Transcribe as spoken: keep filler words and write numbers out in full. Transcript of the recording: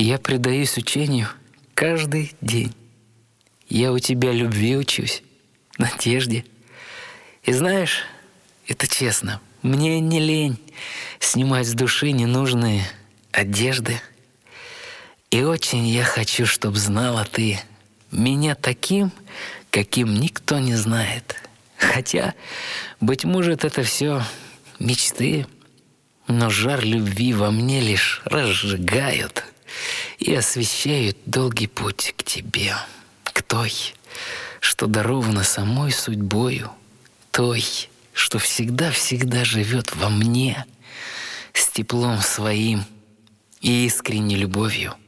Я предаюсь учению каждый день. Я у тебя любви учусь, надежде. И знаешь, это честно, мне не лень снимать с души ненужные одежды. И очень я хочу, чтоб знала ты меня таким, каким никто не знает. Хотя, быть может, это все мечты, но жар любви во мне лишь разжигают и освещают долгий путь к тебе, к той, что дарована самой судьбою, той, что всегда-всегда живет во мне с теплом своим и искренней любовью.